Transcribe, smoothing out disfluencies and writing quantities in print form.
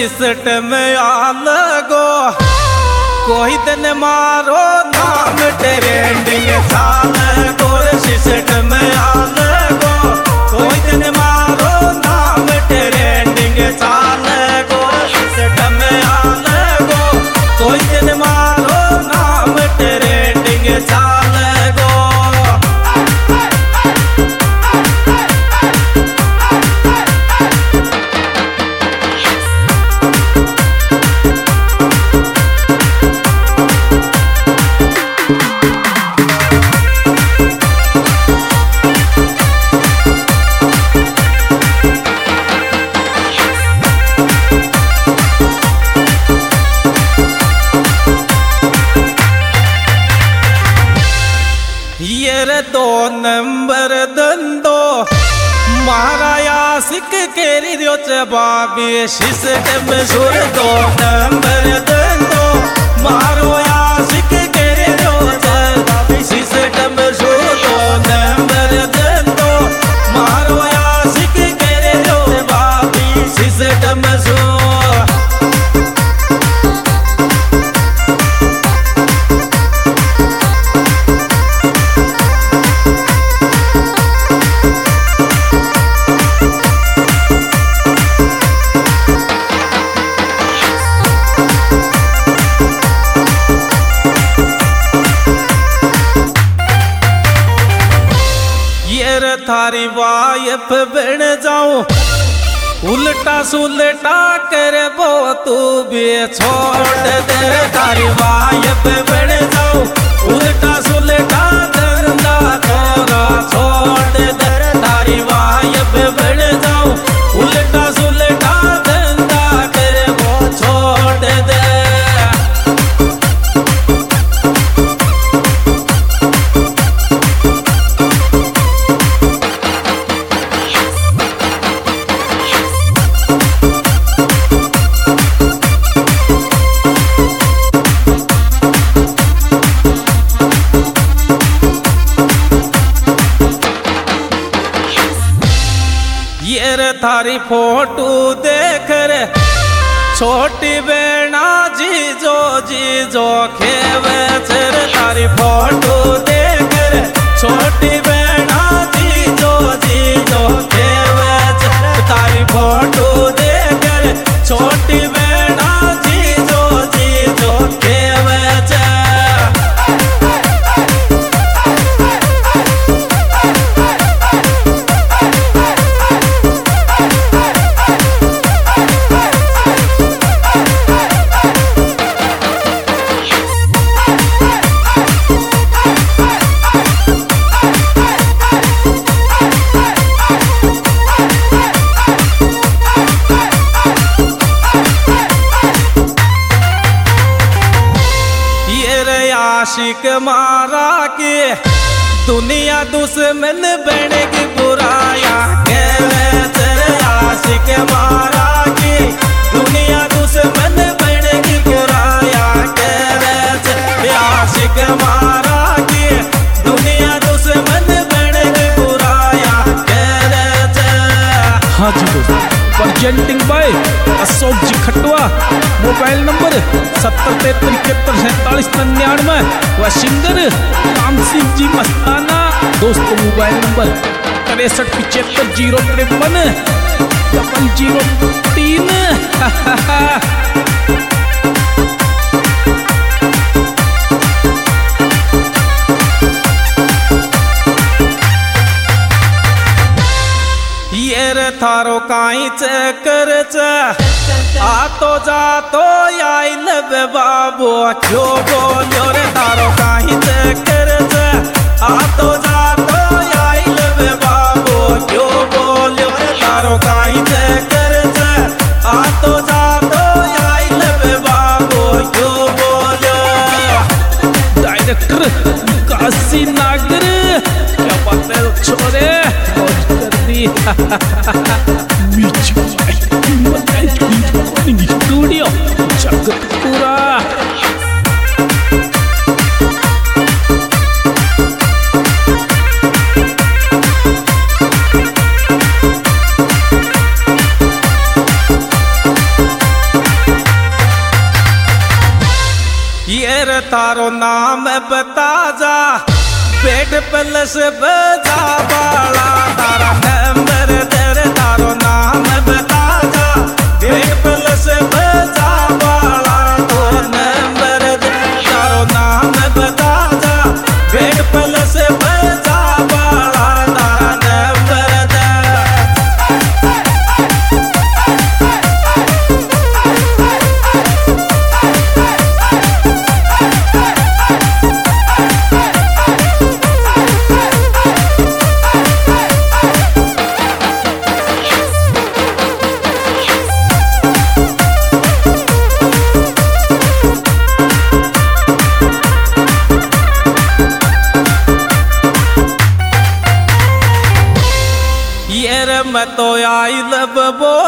System अलगो कोई दिन मारो नाम ट्रेंडिंग चाल गोर सिस्टम अलगो कोई दिन मारो नाम ट्रेंडिंग चाल गोर सिस्टम अलगो कोई दिन मारो नाम ट्रेंडिंग चाल गो। दो नंबर दंदो महाराया सिक केरी रियो बाबी सिस्टम सुर दो नंबर दंदो मारोया सिक केरी रियो बाबी सिस्टम सुर दो नंबर दंदो मारोया सिक केरी रियो बाबी सिस्टम सुर। थारी वाइफ बन जाऊं उल्टा सुलटा कर बो तू भी छोड़ दे थारी वाइफ बन जाऊं उल्टा सुलटा धंधा थोड़ा छोड़ दे थारी वाइफ बन जाऊं उल्टा सुलटा धंधा कर बो छोड़ दे। थारी फोटो देख रे छोटी बेना जीजो खेवे चर थारी फोटो देख रे छोटी बेना जीजो खेवे चर तारी फोटो देख रे छोटी बेना जीजो खेवे चर। आशिक मारा के दुनिया दुश्मन बनेगी बुराया आशिक मारा के दुनिया दुश्मन बनेगी बुराया आशिक मारा के दुनिया दुश्मन बनेगी बुराया। हाँ जी दोस्तों, presenting by Ashok ji Khatwa, mobile number 7073714799 व सिंगर राम सिंह जी मस्ताना। दोस्तों मोबाइल नंबर 6375050003। थारो काई चक्कर आतो जातो आई लब बाबू क्यों बोलो रे थारो काई चक्कर आतो जातो आई लब बाबू क्यों बोलो रे थारो काई चक्कर आतो जातो आई लब बाबू क्यों बोलो। डायरेक्टर काशी नागर क्या बात है छोरे कर दी। स्टूडियो जगतपुरा। बता जा पेट पलस बजा बाला तारा नंबर दे तारो नाम बता जा पेट पलस बजा बाला तो नंबर दे तारो नाम बता जा पेट पलस बजा बाला तारा नंबर दे मैं तो आई लब बो